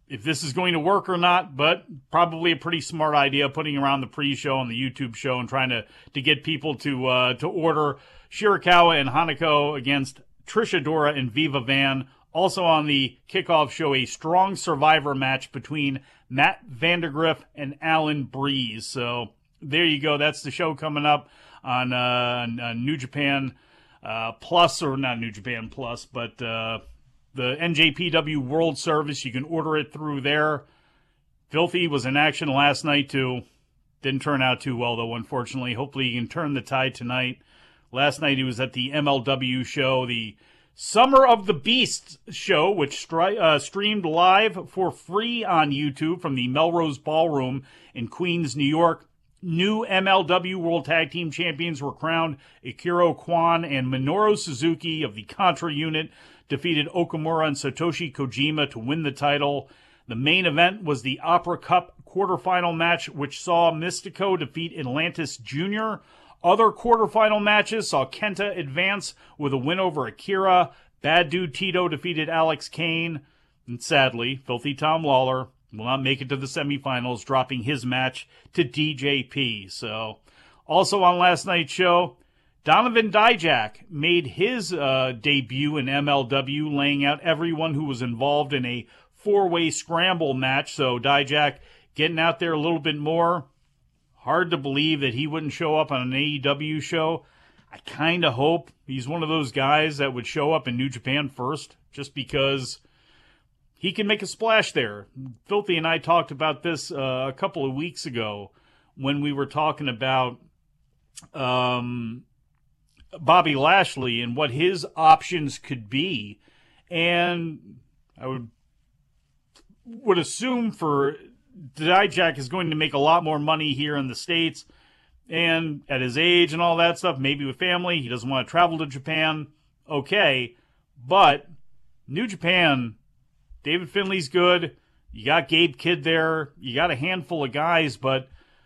if this is going to work or not, but probably a pretty smart idea putting around the pre-show on the YouTube show and trying to, to get people to uh, to order Shirakawa and Hanako against Trish Adora and Viva Van. Also on the kickoff show, a strong survivor match between Matt Vandergriff and Alan Breeze. So there you go. That's the show coming up on, uh, on, on New Japan uh, Plus, or not New Japan Plus, but uh, the N J P W World Service. You can order it through there. Filthy was in action last night, too. Didn't turn out too well, though, unfortunately. Hopefully he can turn the tide tonight. Last night he was at the M L W show, the Summer of the Beasts show, which stri- uh, streamed live for free on YouTube from the Melrose Ballroom in Queens, New York. New M L W World Tag Team Champions were crowned. Akira Kwan and Minoru Suzuki of the Contra unit defeated Okamura and Satoshi Kojima to win the title. The main event was the Opera Cup quarterfinal match, which saw Mystico defeat Atlantis Junior Other quarterfinal matches saw Kenta advance with a win over Akira. Bad Dude Tito defeated Alex Kane. And sadly, Filthy Tom Lawler will not make it to the semifinals, dropping his match to D J P. So, also on last night's show, Donovan Dijak made his uh, debut in M L W, laying out everyone who was involved in a four-way scramble match. So Dijak getting out there a little bit more. Hard to believe that he wouldn't show up on an A E W show. I kind of hope he's one of those guys that would show up in New Japan first, just because he can make a splash there. Filthy and I talked about this uh, a couple of weeks ago when we were talking about um, Bobby Lashley and what his options could be. And I would would assume for Dijak is going to make a lot more money here in the States, and at his age and all that stuff, maybe with family, he doesn't want to travel to Japan. Okay, but New Japan, David Finlay's good. You got Gabe Kidd there. You got a handful of guys, but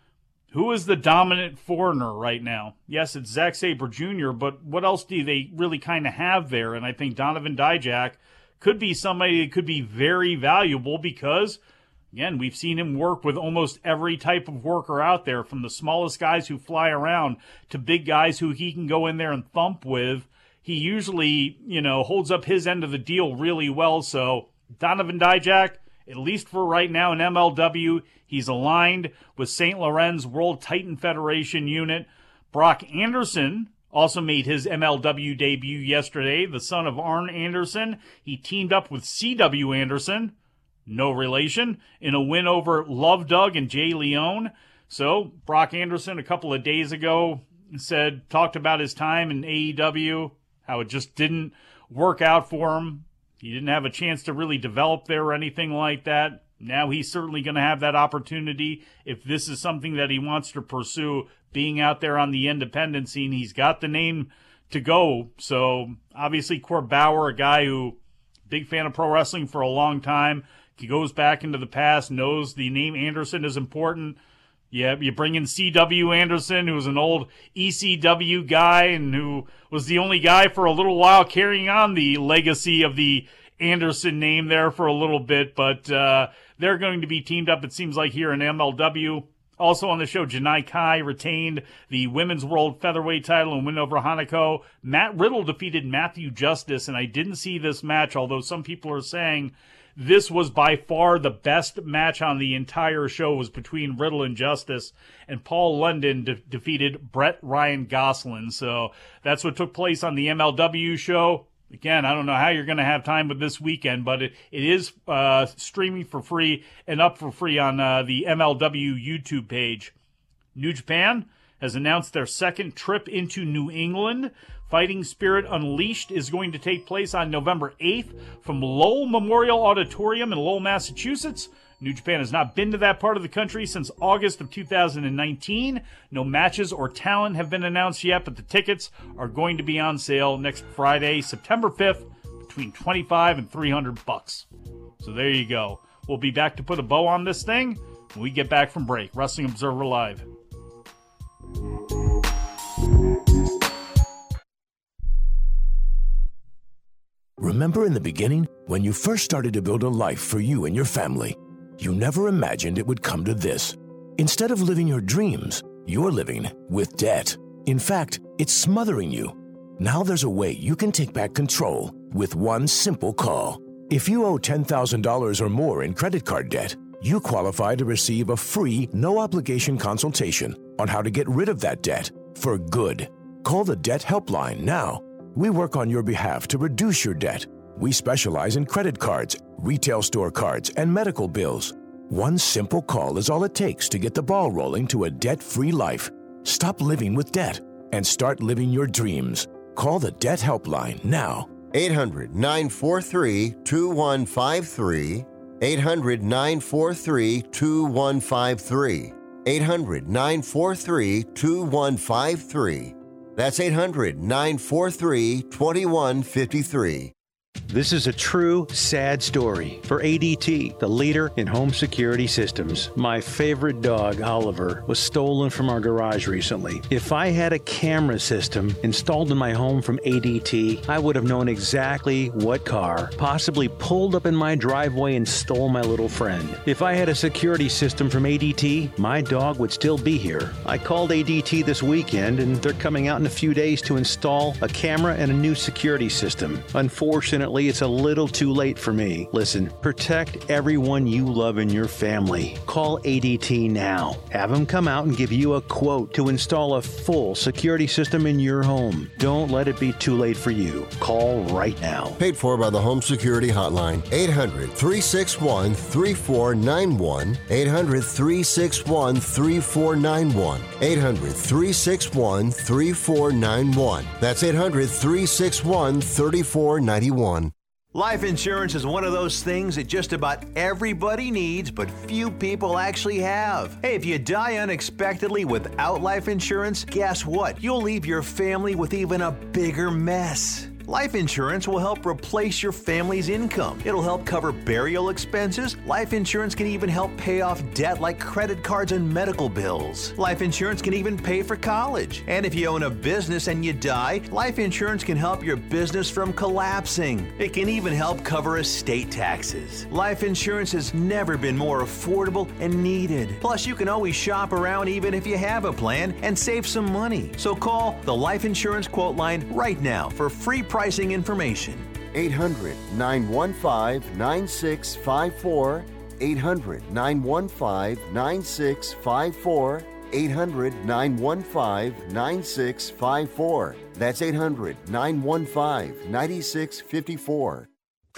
who is the dominant foreigner right now? Yes, it's Zack Sabre Junior, but what else do they really kind of have there? And I think Donovan Dijak could be somebody that could be very valuable because, again, we've seen him work with almost every type of worker out there, from the smallest guys who fly around to big guys who he can go in there and thump with. He usually, you know, holds up his end of the deal really well. So Donovan Dijak, at least for right now in M L W, he's aligned with Saint Laurent's World Titan Federation unit. Brock Anderson also made his M L W debut yesterday, the son of Arn Anderson. He teamed up with C W Anderson, no relation, in a win over Love Doug and Jay Leone. So Brock Anderson a couple of days ago said, talked about his time in A E W, how it just didn't work out for him. He didn't have a chance to really develop there or anything like that. Now he's certainly going to have that opportunity if this is something that he wants to pursue, being out there on the independent scene. He's got the name to go. So obviously Court Bauer, a guy who, big fan of pro wrestling for a long time, he goes back into the past, knows the name Anderson is important. Yeah, you bring in C W Anderson, who was an old E C W guy and who was the only guy for a little while carrying on the legacy of the Anderson name there for a little bit. But uh, they're going to be teamed up, it seems like, here in M L W. Also on the show, Janai Kai retained the Women's World Featherweight title and win over Hanako. Matt Riddle defeated Matthew Justice, and I didn't see this match, although some people are saying this was by far the best match on the entire show, was between Riddle and Justice, and Paul London de- defeated Brett Ryan Gosselin. So that's what took place on the M L W show. Again, I don't know how you're going to have time with this weekend, but it, it is uh, streaming for free and up for free on uh, the M L W YouTube page. New Japan has announced their second trip into New England. Fighting Spirit Unleashed is going to take place on November eighth from Lowell Memorial Auditorium in Lowell, Massachusetts. New Japan has not been to that part of the country since August of two thousand nineteen. No matches or talent have been announced yet, but the tickets are going to be on sale next Friday, September fifth, between twenty-five and three hundred bucks. So there you go. We'll be back to put a bow on this thing when we get back from break. Wrestling Observer Live. Remember in the beginning, when you first started to build a life for you and your family, you never imagined it would come to this. Instead of living your dreams, you're living with debt. In fact, it's smothering you. Now there's a way you can take back control with one simple call. If you owe ten thousand dollars or more in credit card debt, you qualify to receive a free, no-obligation consultation on how to get rid of that debt for good. Call the Debt Helpline now. We work on your behalf to reduce your debt. We specialize in credit cards, retail store cards, and medical bills. One simple call is all it takes to get the ball rolling to a debt-free life. Stop living with debt and start living your dreams. Call the Debt Helpline now. eight hundred, nine four three, two one five three. eight hundred, nine four three, two one five three. eight hundred, nine four three, two one five three. That's eight hundred, nine four three, two one five three. This is a true, sad story for A D T, the leader in home security systems. My favorite dog, Oliver, was stolen from our garage recently. If I had a camera system installed in my home from A D T, I would have known exactly what car possibly pulled up in my driveway and stole my little friend. If I had a security system from A D T, my dog would still be here. I called A D T this weekend, and they're coming out in a few days to install a camera and a new security system. Unfortunately, it's a little too late for me. Listen, protect everyone you love in your family. Call A D T now. Have them come out and give you a quote to install a full security system in your home. Don't let it be too late for you. Call right now. Paid for by the Home Security Hotline. eight hundred, three six one, three four nine one. eight hundred, three six one, three four nine one. eight hundred, three six one, three four nine one. That's eight hundred, three six one, three four nine one. Life insurance is one of those things that just about everybody needs, but few people actually have. Hey, if you die unexpectedly without life insurance, guess what? You'll leave your family with even a bigger mess. Life insurance will help replace your family's income. It'll help cover burial expenses. Life insurance can even help pay off debt like credit cards and medical bills. Life insurance can even pay for college. And if you own a business and you die, life insurance can help your business from collapsing. It can even help cover estate taxes. Life insurance has never been more affordable and needed. Plus, you can always shop around even if you have a plan and save some money. So call the Life Insurance Quote Line right now for free pricing information. eight hundred, nine one five, nine six five four. eight hundred, nine one five, nine six five four. eight hundred, nine one five, nine six five four. That's eight hundred, nine one five, nine six five four.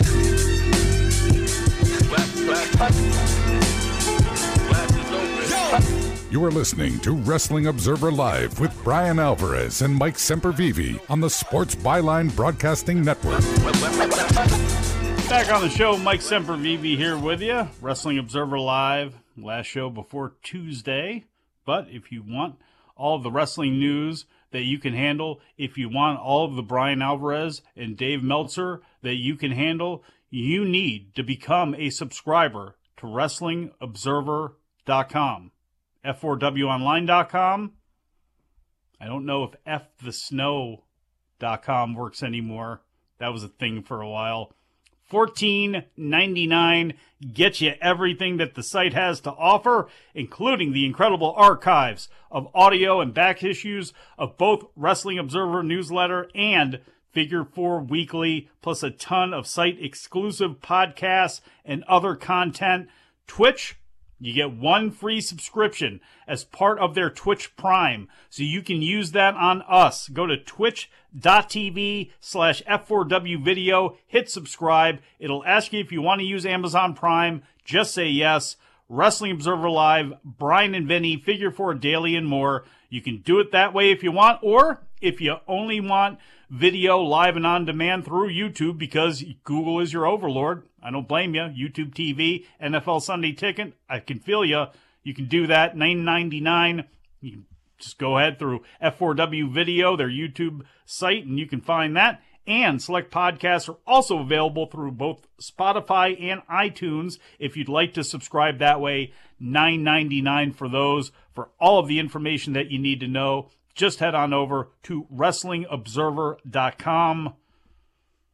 You are listening to Wrestling Observer Live with Brian Alvarez and Mike Sempervive on the Sports Byline Broadcasting Network. Back on the show, Mike Sempervive here with you. Wrestling Observer Live, last show before Tuesday. But if you want all of the wrestling news that you can handle, if you want all of the Brian Alvarez and Dave Meltzer that you can handle, you need to become a subscriber to Wrestling Observer dot com. F four W online dot com. I don't know if F the snow dot com works anymore. That was a thing for a while. fourteen ninety-nine gets you everything that the site has to offer, including the incredible archives of audio and back issues of both Wrestling Observer newsletter and Figure Four Weekly, plus a ton of site-exclusive podcasts and other content. Twitch, you get one free subscription as part of their Twitch Prime, so you can use that on us. Go to twitch.tv slash F4W video, hit subscribe. It'll ask you if you want to use Amazon Prime. Just say yes. Wrestling Observer Live, Brian and Vinny, Figure Four Daily, and more. You can do it that way if you want, or if you only want video live and on demand through YouTube because Google is your overlord. I don't blame you. YouTube T V, N F L Sunday Ticket, I can feel you. You can do that, nine ninety-nine. You can just go ahead through F four W Video, their YouTube site, and you can find that. And select podcasts are also available through both Spotify and iTunes. If you'd like to subscribe that way, nine ninety-nine for those. For all of the information that you need to know, just head on over to Wrestling Observer dot com.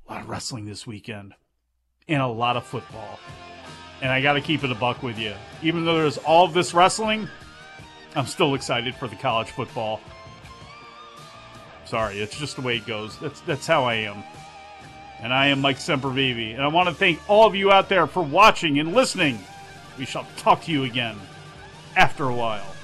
A lot of wrestling this weekend. And a lot of football. And I got to keep it a buck with you. Even though there's all of this wrestling, I'm still excited for the college football. Sorry, it's just the way it goes. That's that's how I am. And I am Mike Sempervive. And I want to thank all of you out there for watching and listening. We shall talk to you again after a while.